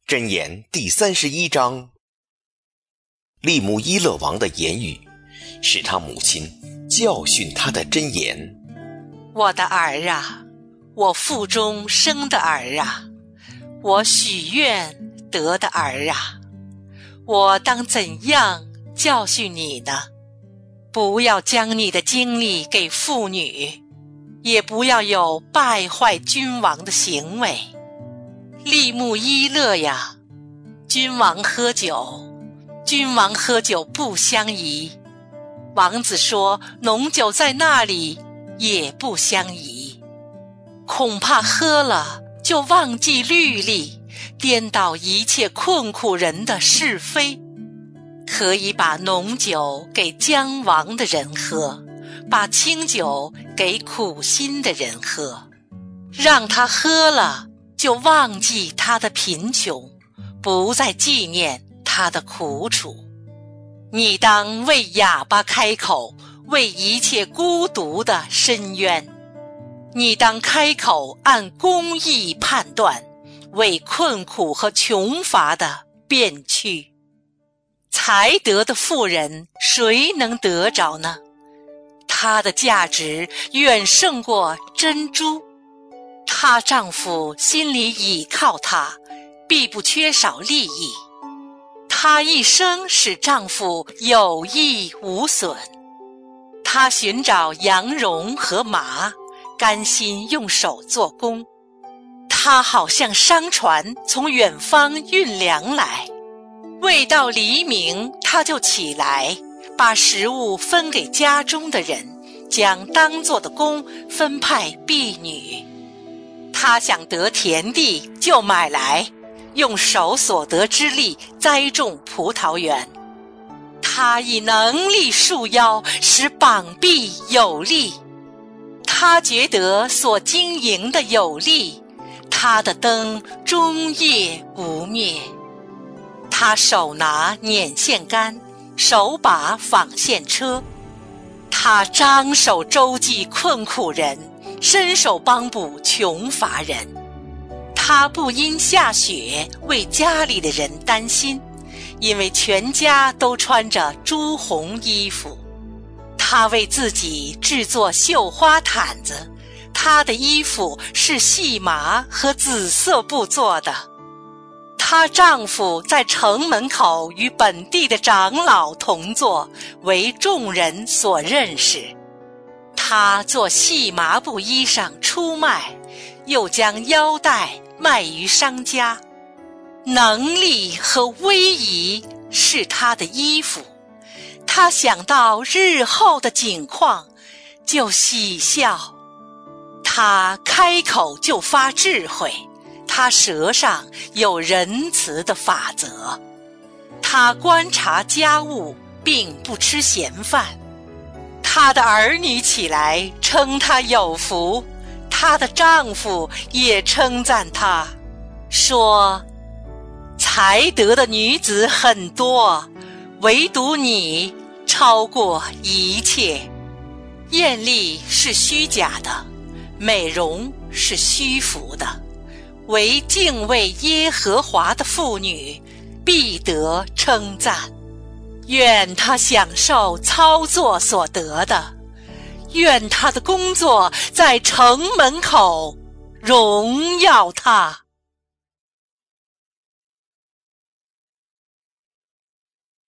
箴言第31章。利木伊勒王的言语是他母亲教训他的箴言。 我的儿啊，我腹中生的儿啊，我许愿得的儿啊，我当怎样教训你呢？不要将你的精力给妇女，也不要有败坏君王的行为。利木伊勒呀，君王喝酒不相宜。王子说浓酒在那里也不相宜，恐怕喝了就忘记律例，颠倒一切困苦人的是非。可以把浓酒给将亡的人喝，把清酒给苦心的人喝，让他喝了就忘记他的贫穷，不再纪念他的苦楚。你当为哑巴开口，为一切孤独的伸冤。你当开口按公义判断，为困苦和穷乏的辩屈。才德的妇人谁能得着呢？她的价值远胜过珍珠。她丈夫心里倚靠她，必不缺少利益。她一生使丈夫有益无损。她寻找羊绒和麻，甘心用手做工。她好像商船从远方运粮来，未到黎明她就起来，把食物分给家中的人，将当做的工分派婢女。她想得田地就买来，用手所得之力栽种葡萄园。她以能力束腰，使膀臂有力。她觉得所经营的有力，她的灯终夜不灭。她手拿捻线杆，手把纺线车。她张手周济困苦人，伸手帮补穷乏人。她不因下雪为家里的人担心，因为全家都穿着朱红衣服。她为自己制作绣花毯子，她的衣服是细麻和紫色布做的。她丈夫在城门口与本地的长老同坐，为众人所认识。她做细麻布衣裳出卖，又将腰带卖于商家。能力和威仪是她的衣服。她想到日后的景况，就喜笑。她开口就发智慧，她舌上有仁慈的法则。她观察家务，并不吃闲饭。她的儿女起来称她有福，她的丈夫也称赞她，说：才德的女子很多，唯独你超过一切。艳丽是虚假的，美容是虚浮的，唯敬畏耶和华的妇女必得称赞。愿她享受操作所得的，愿她的工作在城门口荣耀她。